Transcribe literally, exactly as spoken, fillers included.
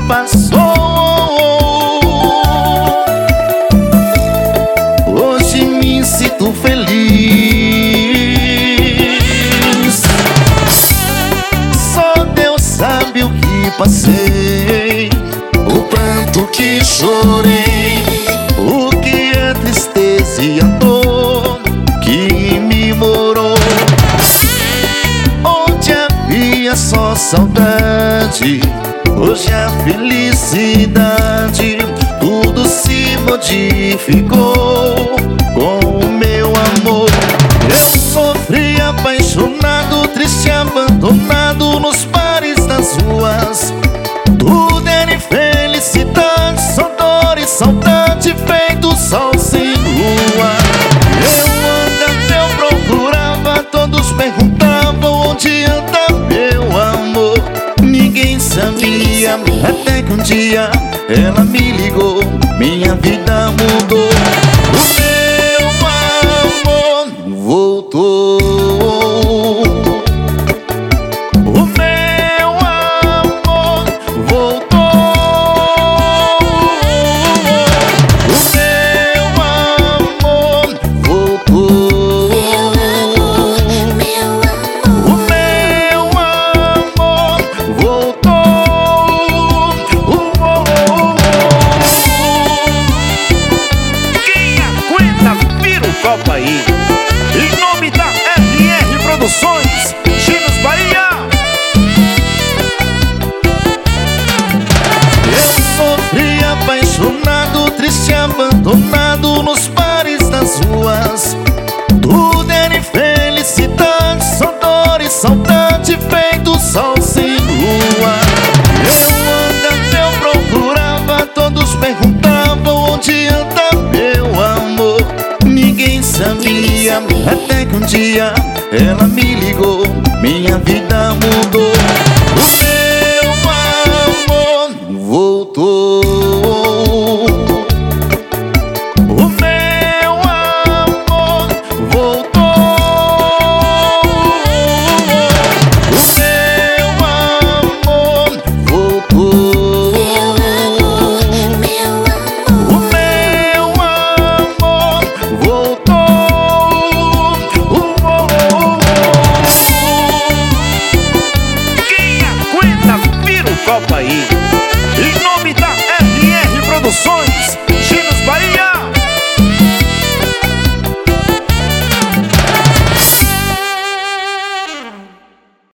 passou. Hoje me sinto feliz. Só Deus sabe o que passei, o pranto que chorei, o que é tristeza e a dor que me morou. Onde havia só saudade, hoje a felicidade, tudo se modificou com o meu amor. Eu sofri apaixonado, triste, abandonado nos bares das ruas. Tudo era infelicidade, só dor e saudade, feito sol sem lua. Eu andava, eu procurava, todos perguntavam onde anda meu amor. Ninguém sabia, até que um dia ela me ligou, minha vida mudou. O meu amor voltou. O meu amor voltou. O meu amor voltou. O meu amor voltou. Quem aguenta, vira o copo aí. Em nome da R R Produções, Chinos Bahia. Eu sofri apaixonado, triste, abandonado nos bares das ruas. Tudo era infelicidade, só dor e saudade, feito sol sem lua. Eu andava, eu procurava, todos perguntavam onde anda meu amor. Ninguém sabia, até que um dia ela me ligou, minha vida mudou. O meu amor voltou. O meu amor voltou. O meu amor voltou. O meu amor voltou. Quem aguenta, vira o copo aí. Em nome da R R Produções, Chinos Bahia.